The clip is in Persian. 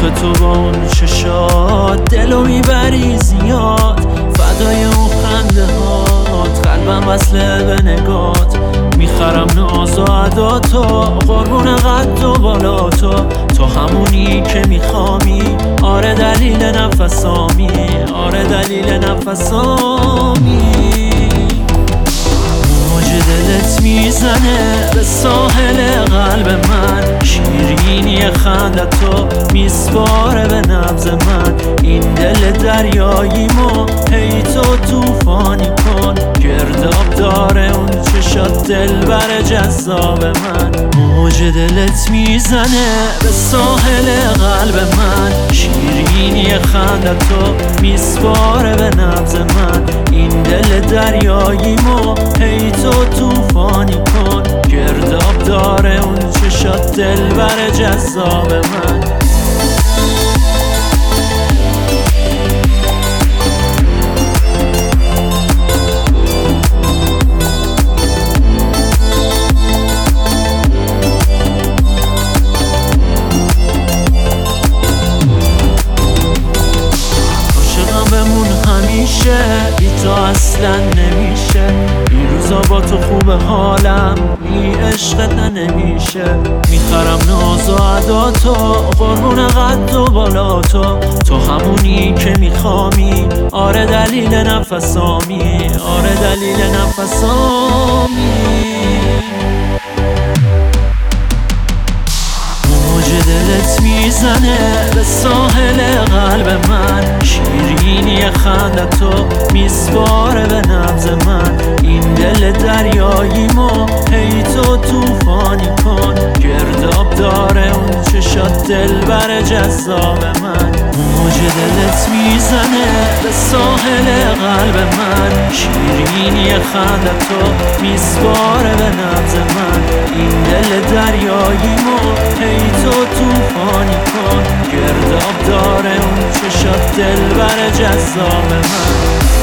تو با اون چشات دلو میبری زیاد، فدای اون خنده هات، قلبم وصله به نگات. میخرم ناز و عداتو، قربون قد و بالا تو همونی که میخوامی. آره دلیل نفسامی، آره دلیل نفسامی. موج دلت میزنه به ساحل قلب من، شیرینی خندتو میسپاره به نبض من. این دل دریاییمو هی تو توفانی کن، گرداب داره اون چشات دلبر جذاب من. موج دلت میزنه به ساحل قلب من، شیرینی خندتو میسپاره به نبض من. این دل دریاییمو هی تو توفانی کن، گرداب داره اون چشات دلبر جذاب من. بی تو اصلا نمیشه، این روزا با تو خوبه حالم، بی عشقت نمیشه. میخرم ناز و عداتو، قربون قد و بالا تو همونی که میخوامی. آره دلیل نفسامی، آره دلیل نفسامی. موج دلت میزنه به ساحل قلب من، شیرینی خندتو میسپاره به نبض من. این دل دریاییمو هی تو توفانی کن، گرداب داره اون چشات دلبر جذاب من. موج دلت میزنه به ساحل قلب من، شیرینی خندتو میسپاره به نبض من. این دل دریاییمو هی تو توفانی کن، گرداب داره اون چشات دلبر جذاب من.